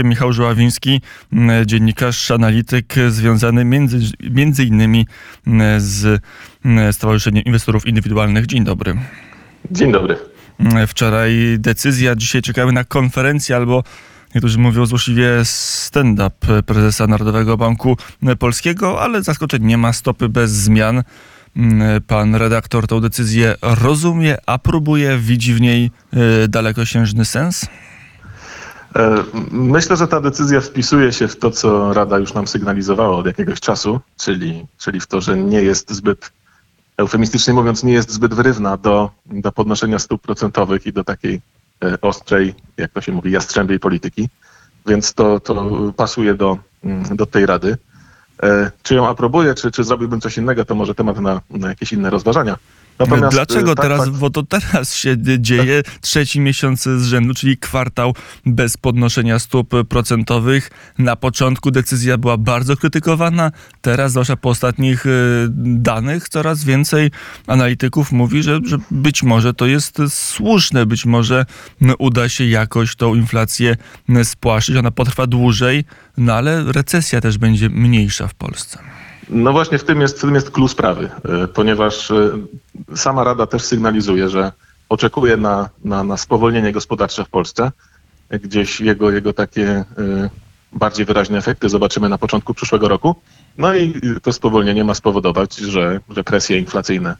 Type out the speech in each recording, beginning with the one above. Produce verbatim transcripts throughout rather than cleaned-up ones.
Michał Żuławiński, dziennikarz, analityk związany między, między innymi z Stowarzyszeniem Inwestorów Indywidualnych. Dzień dobry. Dzień dobry. Wczoraj decyzja, dzisiaj czekamy na konferencję albo niektórzy mówią złośliwie stand-up prezesa Narodowego Banku Polskiego, ale zaskoczeń nie ma, stopy bez zmian. Pan redaktor tę decyzję rozumie, aprobuje, widzi w niej dalekosiężny sens? Myślę, że ta decyzja wpisuje się w to, co Rada już nam sygnalizowała od jakiegoś czasu, czyli, czyli w to, że nie jest zbyt, eufemistycznie mówiąc, nie jest zbyt wyrywna do, do podnoszenia stóp procentowych i do takiej ostrej, jak to się mówi, jastrzębiej polityki. Więc to, to pasuje do, do tej Rady. Czy ją aprobuję, czy, czy zrobiłbym coś innego, to może temat na, na jakieś inne rozważania. Natomiast, Dlaczego tak, teraz, tak, bo to teraz się dzieje trzeci miesiąc z rzędu, czyli kwartał bez podnoszenia stóp procentowych. Na początku decyzja była bardzo krytykowana, teraz, zwłaszcza po ostatnich danych, coraz więcej analityków mówi, że, że być może to jest słuszne, być może uda się jakoś tą inflację spłaszczyć, ona potrwa dłużej, no ale recesja też będzie mniejsza w Polsce. No właśnie w tym jest, w tym jest klucz sprawy, ponieważ sama Rada też sygnalizuje, że oczekuje na, na, na spowolnienie gospodarcze w Polsce. Gdzieś jego, jego takie bardziej wyraźne efekty zobaczymy na początku przyszłego roku. No i to spowolnienie ma spowodować, że, że presje inflacyjne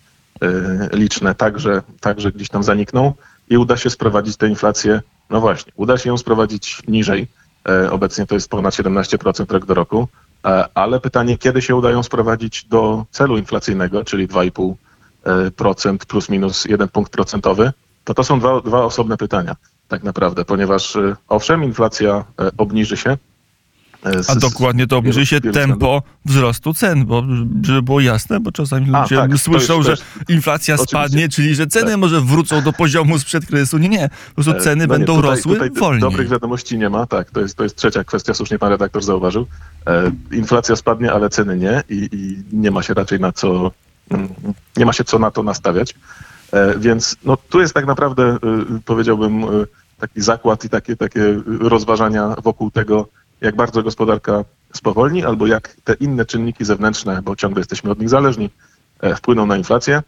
liczne także, także gdzieś tam zanikną i uda się sprowadzić tę inflację, no właśnie, uda się ją sprowadzić niżej. Obecnie to jest ponad siedemnaście procent rok do roku. Ale pytanie, kiedy się udają sprowadzić do celu inflacyjnego, czyli dwa i pół procent plus minus jeden punkt procentowy, to to są dwa, dwa osobne pytania tak naprawdę, ponieważ owszem, inflacja obniży się. Z, A dokładnie to obniży się tempo wzrostu cen, bo żeby było jasne, bo czasami A, ludzie tak, słyszą, jest, że jest, inflacja oczywiście spadnie, czyli że ceny tak. może wrócą do poziomu sprzed kryzysu. Nie, nie, po prostu ceny no będą nie, tutaj, rosły tutaj wolniej. Dobrych wiadomości nie ma, tak, to jest, to jest trzecia kwestia, słusznie pan redaktor zauważył. E, inflacja spadnie, ale ceny nie i, i nie ma się raczej na co, nie ma się co na to nastawiać. E, więc no, tu jest tak naprawdę, e, powiedziałbym, e, taki zakład i takie, takie rozważania wokół tego, jak bardzo gospodarka spowolni, albo jak te inne czynniki zewnętrzne, bo ciągle jesteśmy od nich zależni, wpłyną na inflację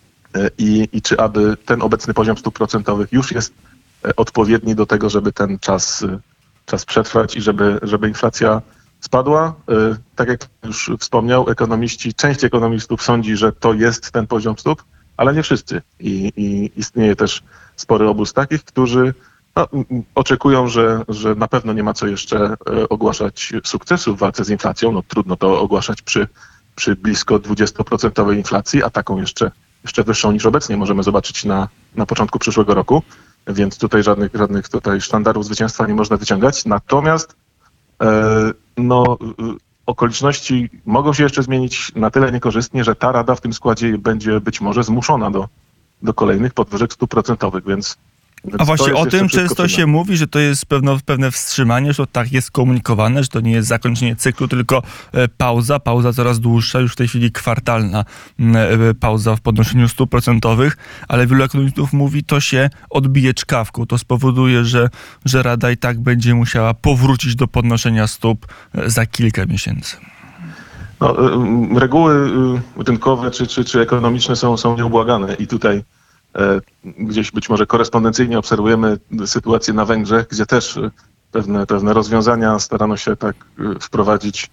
i, i czy aby ten obecny poziom stóp procentowych już jest odpowiedni do tego, żeby ten czas, czas przetrwać i żeby, żeby inflacja spadła. Tak jak już wspomniał, ekonomiści, część ekonomistów sądzi, że to jest ten poziom stóp, ale nie wszyscy. I, i istnieje też spory obóz takich, którzy No, oczekują, że, że na pewno nie ma co jeszcze ogłaszać sukcesu w walce z inflacją. No, trudno to ogłaszać przy, przy blisko dwudziestoprocentowej inflacji, a taką jeszcze, jeszcze wyższą niż obecnie możemy zobaczyć na, na początku przyszłego roku. Więc tutaj żadnych, żadnych tutaj sztandarów zwycięstwa nie można wyciągać. Natomiast e, no, okoliczności mogą się jeszcze zmienić na tyle niekorzystnie, że ta Rada w tym składzie będzie być może zmuszona do, do kolejnych podwyżek stóp procentowych, więc A właśnie o tym często się mówi, że to jest pewno, pewne wstrzymanie, że to tak jest komunikowane, że to nie jest zakończenie cyklu, tylko pauza, pauza coraz dłuższa, już w tej chwili kwartalna pauza w podnoszeniu stóp procentowych, ale wielu ekonomistów mówi, to się odbije czkawką, to spowoduje, że, że Rada i tak będzie musiała powrócić do podnoszenia stóp za kilka miesięcy. No, reguły rynkowe czy, czy, czy ekonomiczne są, są nieubłagane i tutaj gdzieś być może korespondencyjnie obserwujemy sytuację na Węgrzech, gdzie też pewne, pewne rozwiązania starano się tak wprowadzić,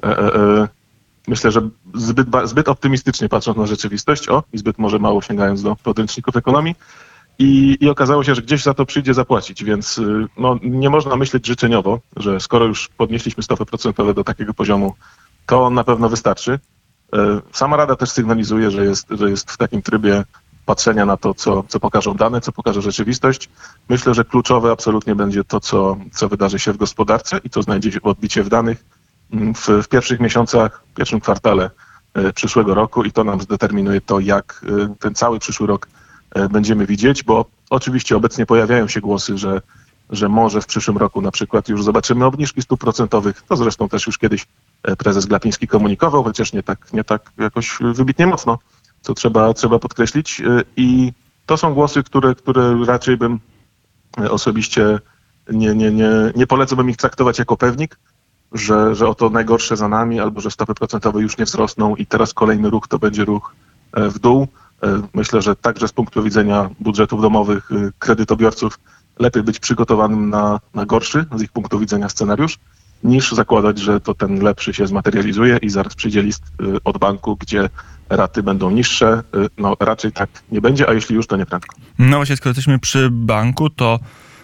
myślę, że zbyt, zbyt optymistycznie patrząc na rzeczywistość, o, i zbyt może mało sięgając do podręczników ekonomii. I, I okazało się, że gdzieś za to przyjdzie zapłacić, więc no, nie można myśleć życzeniowo, że skoro już podnieśliśmy stopy procentowe do takiego poziomu, to on na pewno wystarczy. Sama Rada też sygnalizuje, że jest, że jest w takim trybie patrzenia na to, co, co pokażą dane, co pokaże rzeczywistość. Myślę, że kluczowe absolutnie będzie to, co, co wydarzy się w gospodarce i co znajdzie się odbicie w danych w, w pierwszych miesiącach, w pierwszym kwartale e, przyszłego roku i to nam zdeterminuje to, jak e, ten cały przyszły rok e, będziemy widzieć, bo oczywiście obecnie pojawiają się głosy, że, że może w przyszłym roku na przykład już zobaczymy obniżki stóp procentowych. To zresztą też już kiedyś prezes Glapiński komunikował, chociaż nie tak, nie tak jakoś wybitnie mocno, co trzeba, trzeba podkreślić. I to są głosy, które, które raczej bym osobiście nie, nie, nie, nie polecałbym ich traktować jako pewnik, że, że oto najgorsze za nami, albo że stopy procentowe już nie wzrosną i teraz kolejny ruch to będzie ruch w dół. Myślę, że także z punktu widzenia budżetów domowych kredytobiorców lepiej być przygotowanym na, na gorszy z ich punktu widzenia scenariusz, niż zakładać, że to ten lepszy się zmaterializuje i zaraz przyjdzie list od banku, gdzie raty będą niższe. No raczej tak nie będzie, a jeśli już, to nie prędko. No właśnie, skoro jesteśmy przy banku, to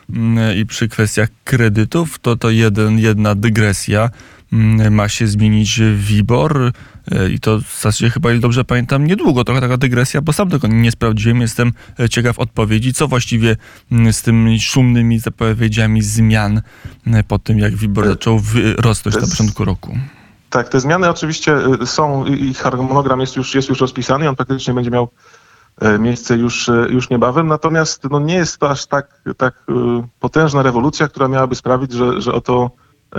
i przy kwestiach kredytów, to to jeden, jedna dygresja. Ma się zmienić WIBOR i to w zasadzie chyba, ile dobrze pamiętam, niedługo. Trochę taka dygresja, bo sam tego nie sprawdziłem. Jestem ciekaw odpowiedzi, co właściwie z tymi szumnymi zapowiedziami zmian po tym, jak WIBOR zaczął rosnąć na początku roku. Tak, te zmiany oczywiście są i harmonogram jest już, jest już rozpisany. On praktycznie będzie miał miejsce już, już niebawem, natomiast no, nie jest to aż tak, tak potężna rewolucja, która miałaby sprawić, że, że oto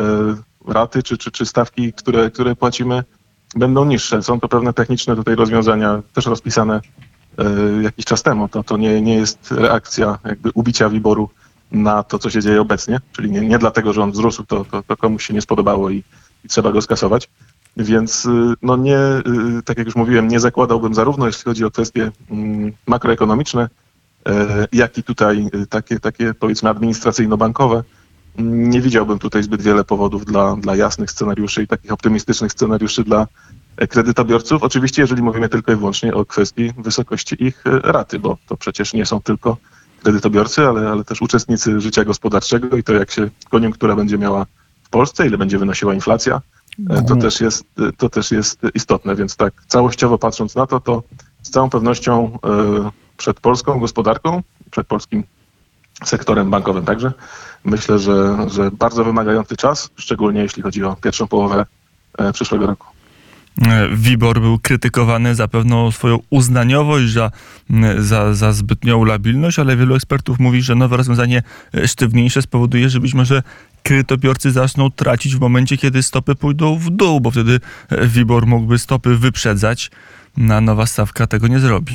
raty czy, czy, czy stawki, które, które płacimy, będą niższe. Są to pewne techniczne tutaj rozwiązania, też rozpisane jakiś czas temu. To, to nie, nie jest reakcja jakby ubicia WIBOR-u na to, co się dzieje obecnie, czyli nie, nie dlatego, że on wzrósł, to, to, to komuś się nie spodobało i, i trzeba go skasować. Więc no nie, tak jak już mówiłem, nie zakładałbym zarówno, jeśli chodzi o kwestie makroekonomiczne, jak i tutaj takie, takie powiedzmy administracyjno-bankowe. Nie widziałbym tutaj zbyt wiele powodów dla, dla jasnych scenariuszy i takich optymistycznych scenariuszy dla kredytobiorców. Oczywiście, jeżeli mówimy tylko i wyłącznie o kwestii wysokości ich raty, bo to przecież nie są tylko kredytobiorcy, ale, ale też uczestnicy życia gospodarczego i to, jak się koniunktura będzie miała w Polsce, ile będzie wynosiła inflacja, to też jest, to też jest istotne. Więc tak całościowo patrząc na to, to z całą pewnością przed polską gospodarką, przed polskim sektorem bankowym także, myślę, że, że bardzo wymagający czas, szczególnie jeśli chodzi o pierwszą połowę przyszłego roku. WIBOR był krytykowany za pewną swoją uznaniowość, za, za, za zbytnią labilność, ale wielu ekspertów mówi, że nowe rozwiązanie sztywniejsze spowoduje, że być może kredytobiorcy zaczną tracić w momencie, kiedy stopy pójdą w dół, bo wtedy WIBOR mógłby stopy wyprzedzać, a nowa stawka tego nie zrobi.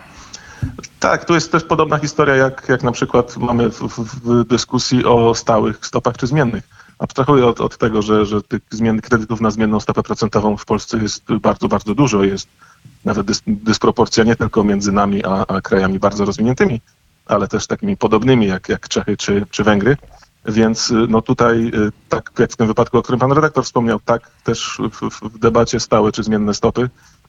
Tak, tu jest też podobna historia, jak, jak na przykład mamy w, w, w dyskusji o stałych stopach czy zmiennych. Abstrahuję od, od tego, że, że tych zmien kredytów na zmienną stopę procentową w Polsce jest bardzo, bardzo dużo. Jest nawet dys, dysproporcja nie tylko między nami a, a krajami bardzo rozwiniętymi, ale też takimi podobnymi jak, jak Czechy czy, czy Węgry. Więc no tutaj, tak jak w tym wypadku, o którym pan redaktor wspomniał, tak też w, w debacie stałe czy zmienne stopy,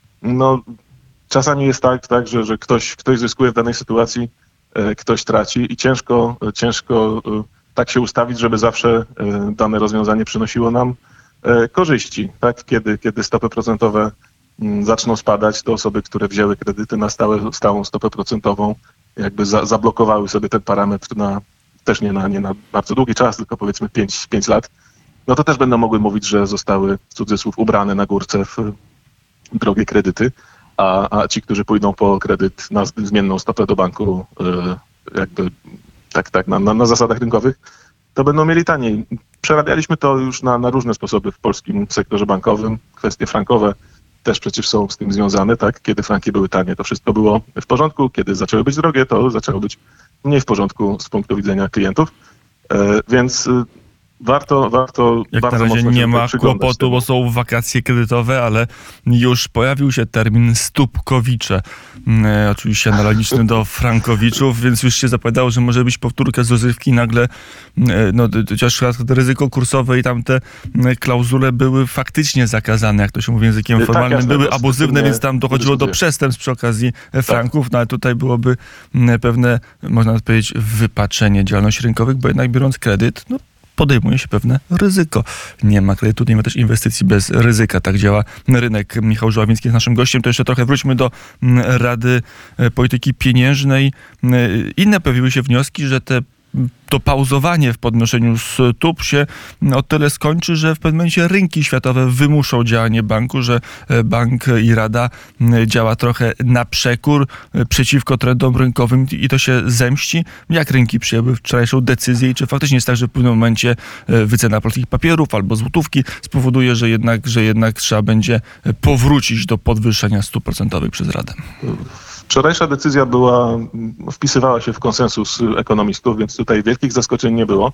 no czasami jest tak, tak że, że ktoś, ktoś zyskuje w danej sytuacji, ktoś traci i ciężko, ciężko tak się ustawić, żeby zawsze dane rozwiązanie przynosiło nam korzyści. Tak? Kiedy, kiedy stopy procentowe zaczną spadać, to osoby, które wzięły kredyty na stałe, stałą stopę procentową, jakby za, zablokowały sobie ten parametr na, też nie na, nie na bardzo długi czas, tylko powiedzmy pięć lat, no to też będą mogły mówić, że zostały, w cudzysłów, ubrane na górce w drogie kredyty, a, a ci, którzy pójdą po kredyt na zmienną stopę do banku, jakby tak, tak, na, na, na zasadach rynkowych, to będą mieli taniej. Przerabialiśmy to już na, na różne sposoby w polskim sektorze bankowym. Kwestie frankowe też przecież są z tym związane, tak? Kiedy franki były tanie, to wszystko było w porządku. Kiedy zaczęły być drogie, to zaczęło być mniej w porządku z punktu widzenia klientów. E, więc warto, warto Jak bardzo na razie mocno się nie ma przyglądać kłopotu, temu. bo są wakacje kredytowe, ale już pojawił się termin stópkowicze. E, oczywiście analogiczny do frankowiczów, więc już się zapowiadało, że może być powtórka z rozrywki. Nagle, e, no chociaż ryzyko kursowe i tamte klauzule były faktycznie zakazane, jak to się mówi językiem Tak, formalnym, jasne, były to abuzywne, więc tam dochodziło do dyskutuję. przestępstw przy okazji franków, no ale tutaj byłoby m, pewne, można powiedzieć, wypaczenie działalności rynkowych, bo jednak biorąc kredyt, no podejmuje się pewne ryzyko. Nie ma kredytu, nie ma też inwestycji bez ryzyka. Tak działa rynek. Michał Żuławiński jest naszym gościem. To jeszcze trochę wróćmy do Rady Polityki Pieniężnej. Inne pojawiły się wnioski, że te to pauzowanie w podnoszeniu stóp się o tyle skończy, że w pewnym momencie rynki światowe wymuszą działanie banku, że bank i Rada działa trochę na przekór, przeciwko trendom rynkowym i to się zemści. Jak rynki przyjęły wczorajszą decyzję i czy faktycznie jest tak, że w pewnym momencie wycena polskich papierów albo złotówki spowoduje, że jednak, że jednak trzeba będzie powrócić do podwyższenia stóp procentowych przez Radę? Wczorajsza decyzja była, wpisywała się w konsensus ekonomistów, więc tutaj wielkich zaskoczeń nie było.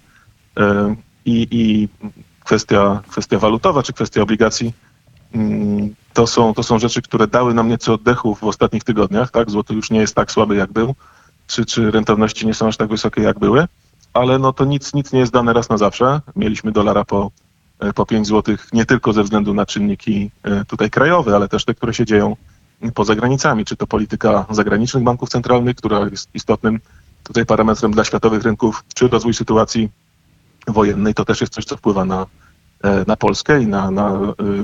i, i kwestia, kwestia walutowa czy kwestia obligacji to są, to są rzeczy, które dały nam nieco oddechu w ostatnich tygodniach. Tak? Złoty już nie jest tak słaby, jak był, czy, czy rentowności nie są aż tak wysokie, jak były, ale no to nic, nic nie jest dane raz na zawsze. Mieliśmy dolara po, po pięć złotych nie tylko ze względu na czynniki tutaj krajowe, ale też te, które się dzieją poza granicami, czy to polityka zagranicznych banków centralnych, która jest istotnym tutaj parametrem dla światowych rynków, czy rozwój sytuacji wojennej, to też jest coś, co wpływa na, na Polskę i na, na,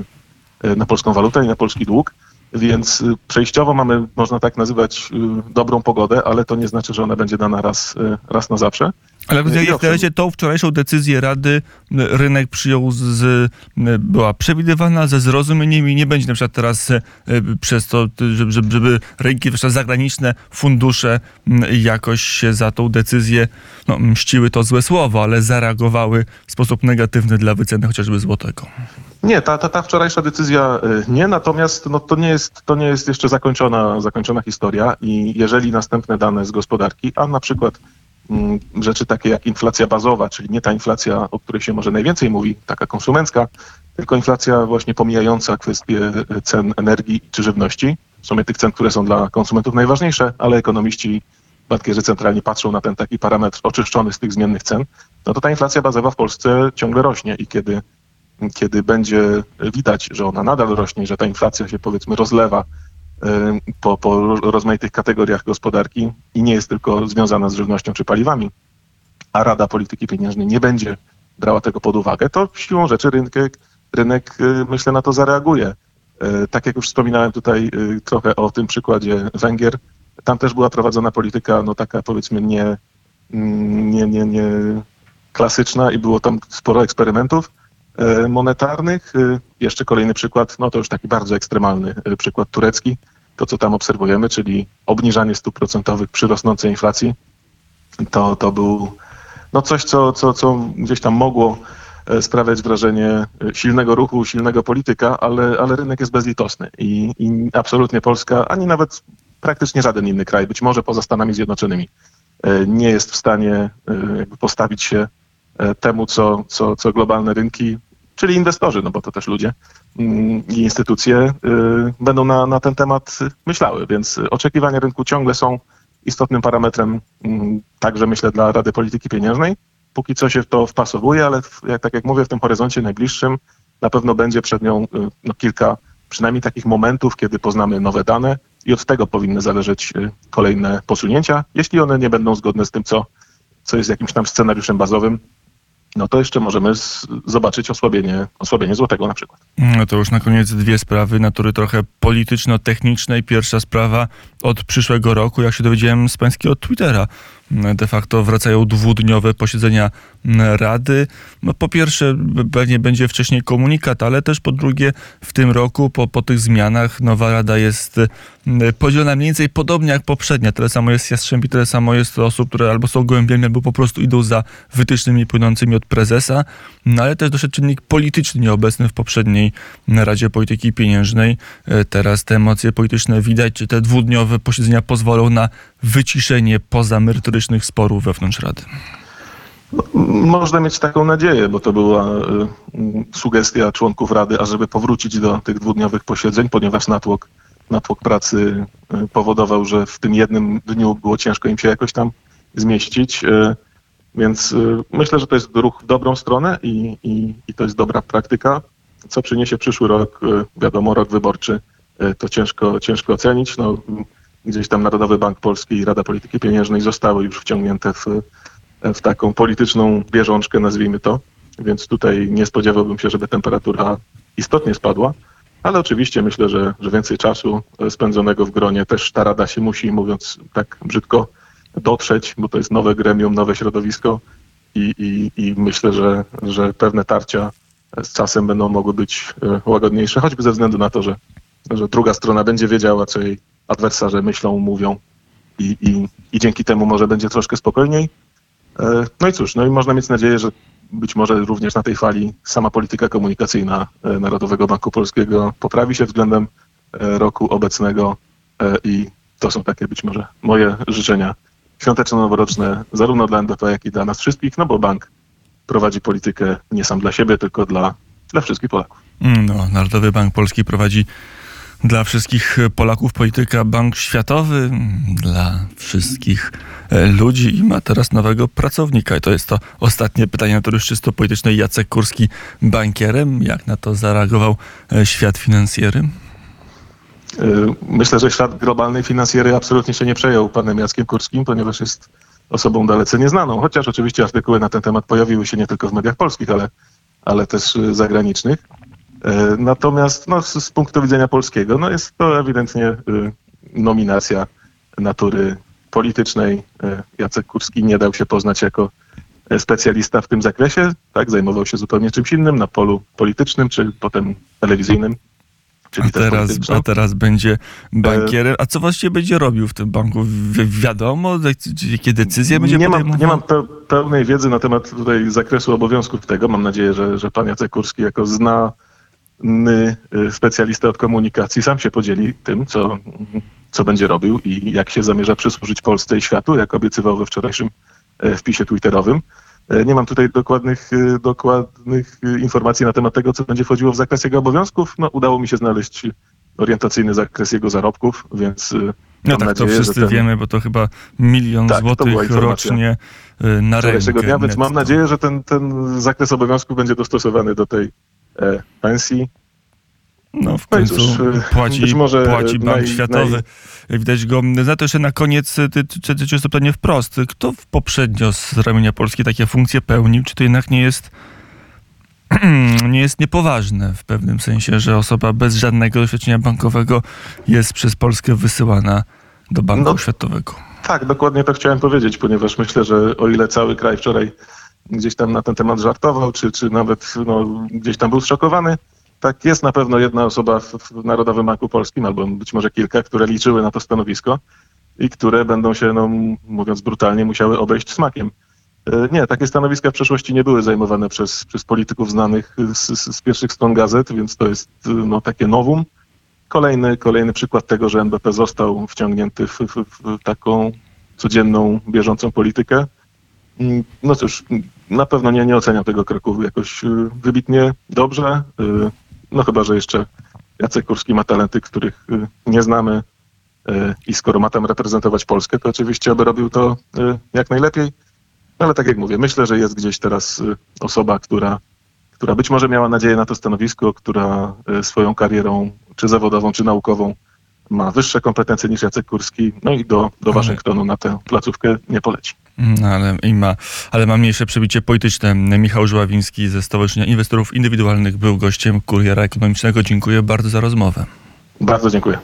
na polską walutę i na polski dług. Więc przejściowo mamy, można tak nazywać, dobrą pogodę, ale to nie znaczy, że ona będzie dana raz, raz na zawsze. Ale jak na razie tą wczorajszą decyzję Rady rynek przyjął, z, była przewidywana ze zrozumieniem i nie będzie na przykład teraz przez to, żeby, żeby rynki zagraniczne, fundusze jakoś się za tą decyzję, no, mściły to złe słowo, ale zareagowały w sposób negatywny dla wyceny chociażby złotego. Nie, ta, ta, ta wczorajsza decyzja nie, natomiast no, to, nie jest, to nie jest jeszcze zakończona, zakończona historia i jeżeli następne dane z gospodarki, a na przykład m, rzeczy takie jak inflacja bazowa, czyli nie ta inflacja, o której się może najwięcej mówi, taka konsumencka, tylko inflacja właśnie pomijająca kwestie cen energii czy żywności, w sumie tych cen, które są dla konsumentów najważniejsze, ale ekonomiści, bankierzy centralni patrzą na ten taki parametr oczyszczony z tych zmiennych cen, no to ta inflacja bazowa w Polsce ciągle rośnie i kiedy kiedy będzie widać, że ona nadal rośnie, że ta inflacja się powiedzmy rozlewa po, po rozmaitych kategoriach gospodarki i nie jest tylko związana z żywnością czy paliwami, a Rada Polityki Pieniężnej nie będzie brała tego pod uwagę, to siłą rzeczy rynek, rynek myślę na to zareaguje. Tak jak już wspominałem tutaj trochę o tym przykładzie Węgier, tam też była prowadzona polityka no taka powiedzmy nie, nie, nie, nie klasyczna i było tam sporo eksperymentów monetarnych. Jeszcze kolejny przykład, no to już taki bardzo ekstremalny przykład turecki. To, co tam obserwujemy, czyli obniżanie stóp procentowych przy rosnącej inflacji, to, to był no coś, co, co, co gdzieś tam mogło sprawiać wrażenie silnego ruchu, silnego polityka, ale, ale rynek jest bezlitosny i, i absolutnie Polska, ani nawet praktycznie żaden inny kraj, być może poza Stanami Zjednoczonymi, nie jest w stanie jakby postawić się temu, co, co, co globalne rynki, czyli inwestorzy, no bo to też ludzie i instytucje będą na, na ten temat myślały, więc oczekiwania rynku ciągle są istotnym parametrem także myślę dla Rady Polityki Pieniężnej. Póki co się to wpasowuje, ale w, jak, tak jak mówię, w tym horyzoncie najbliższym na pewno będzie przed nią no, kilka przynajmniej takich momentów, kiedy poznamy nowe dane i od tego powinny zależeć kolejne posunięcia, jeśli one nie będą zgodne z tym, co, co jest jakimś tam scenariuszem bazowym, no to jeszcze możemy z, zobaczyć osłabienie, osłabienie złotego na przykład. No to już na koniec dwie sprawy natury trochę polityczno-technicznej. Pierwsza sprawa od przyszłego roku, jak się dowiedziałem z pańskiego Twittera, de facto wracają dwudniowe posiedzenia Rady. No po pierwsze pewnie będzie wcześniej komunikat, ale też po drugie w tym roku po, po tych zmianach nowa Rada jest podzielona mniej więcej podobnie jak poprzednia. Tyle samo jest Jastrzębi, tyle samo jest osób, które albo są gołębiami, albo po prostu idą za wytycznymi płynącymi od prezesa. No ale też doszedł czynnik polityczny nieobecny w poprzedniej Radzie Polityki Pieniężnej. Teraz te emocje polityczne widać, czy te dwudniowe posiedzenia pozwolą na wyciszenie pozamerytorycznych sporów wewnątrz Rady. No, można mieć taką nadzieję, bo to była y, sugestia członków Rady, ażeby powrócić do tych dwudniowych posiedzeń, ponieważ natłok, natłok pracy y, powodował, że w tym jednym dniu było ciężko im się jakoś tam zmieścić. Y, więc y, myślę, że to jest ruch w dobrą stronę i, i, i to jest dobra praktyka. Co przyniesie przyszły rok, y, wiadomo, rok wyborczy, y, to ciężko, ciężko ocenić. No, gdzieś tam Narodowy Bank Polski i Rada Polityki Pieniężnej zostały już wciągnięte w w taką polityczną bieżączkę, nazwijmy to. Więc tutaj nie spodziewałbym się, żeby temperatura istotnie spadła, ale oczywiście myślę, że, że więcej czasu spędzonego w gronie też ta Rada się musi, mówiąc tak brzydko, dotrzeć, bo to jest nowe gremium, nowe środowisko i, i, i myślę, że, że pewne tarcia z czasem będą mogły być łagodniejsze, choćby ze względu na to, że, że druga strona będzie wiedziała, co jej adwersarze myślą, mówią i, i, i dzięki temu może będzie troszkę spokojniej. No i cóż, no i można mieć nadzieję, że być może również na tej fali sama polityka komunikacyjna Narodowego Banku Polskiego poprawi się względem roku obecnego i to są takie być może moje życzenia świąteczno-noworoczne zarówno dla N B P, jak i dla nas wszystkich, no bo bank prowadzi politykę nie sam dla siebie, tylko dla, dla wszystkich Polaków. No, Narodowy Bank Polski prowadzi dla wszystkich Polaków polityka. Bank Światowy dla wszystkich ludzi i ma teraz nowego pracownika. I to jest to ostatnie pytanie natury czysto politycznej. Jacek Kurski bankierem. Jak na to zareagował świat finansjery? Myślę, że świat globalnej finansjery absolutnie się nie przejął panem Jackiem Kurskim, ponieważ jest osobą dalece nieznaną. Chociaż oczywiście artykuły na ten temat pojawiły się nie tylko w mediach polskich, ale, ale też zagranicznych. Natomiast no, z, z punktu widzenia polskiego no, jest to ewidentnie y, nominacja natury politycznej. Jacek Kurski nie dał się poznać jako specjalista w tym zakresie. Tak, zajmował się zupełnie czymś innym na polu politycznym, czy potem telewizyjnym. A teraz, a teraz będzie bankierem. A co właściwie będzie robił w tym banku? Wi- wiadomo, jakie decyzje będzie nie podejmował? mam, nie mam pe- pełnej wiedzy na temat tutaj zakresu obowiązków tego. Mam nadzieję, że, że pan Jacek Kurski jako znany specjalista od komunikacji sam się podzieli tym, co, co będzie robił i jak się zamierza przysłużyć Polsce i światu, jak obiecywał we wczorajszym wpisie twitterowym. Nie mam tutaj dokładnych, dokładnych informacji na temat tego, co będzie wchodziło w zakres jego obowiązków. No, udało mi się znaleźć orientacyjny zakres jego zarobków, więc no mam tak, nadzieję, to wszyscy że ten... wiemy, bo to chyba milion Tak, to była złotych informacja rocznie na rękę. dnia, więc mam netto. nadzieję, że ten, ten zakres obowiązków będzie dostosowany do tej e, pensji. No w No i końcu cóż, płaci, być może płaci Bank naj- Światowy. Widać go. Za to jeszcze na koniec, ty, ty, ty, czy to pytanie wprost. Kto poprzednio z ramienia Polski takie funkcje pełnił? Czy to jednak nie jest nie jest niepoważne w pewnym sensie, że osoba bez żadnego doświadczenia bankowego jest przez Polskę wysyłana do Banku No, Światowego? Tak, dokładnie to chciałem powiedzieć, ponieważ myślę, że o ile cały kraj wczoraj gdzieś tam na ten temat żartował, czy, czy nawet no, gdzieś tam był zszokowany, tak jest na pewno jedna osoba w, w Narodowym Banku Polskim, albo być może kilka, które liczyły na to stanowisko i które będą się, no, mówiąc brutalnie, musiały obejść smakiem. E, Nie, takie stanowiska w przeszłości nie były zajmowane przez, przez polityków znanych z, z, z pierwszych stron gazet, więc to jest no, takie novum. Kolejny, kolejny przykład tego, że N B P został wciągnięty w, w, w taką codzienną, bieżącą politykę. No cóż, na pewno nie, nie oceniam tego kroku jakoś wybitnie dobrze. No chyba, że jeszcze Jacek Kurski ma talenty, których nie znamy i skoro ma tam reprezentować Polskę, to oczywiście aby robił to jak najlepiej. No ale tak jak mówię, myślę, że jest gdzieś teraz osoba, która, która być może miała nadzieję na to stanowisko, która swoją karierą, czy zawodową, czy naukową, ma wyższe kompetencje niż Jacek Kurski, no i do, do Waszyngtonu na tę placówkę nie poleci. No, ale, i ma, ale ma mniejsze przebicie polityczne. Michał Żławiński ze Stowarzyszenia Inwestorów Indywidualnych był gościem Kuriera Ekonomicznego. Dziękuję bardzo za rozmowę. Bardzo dziękuję.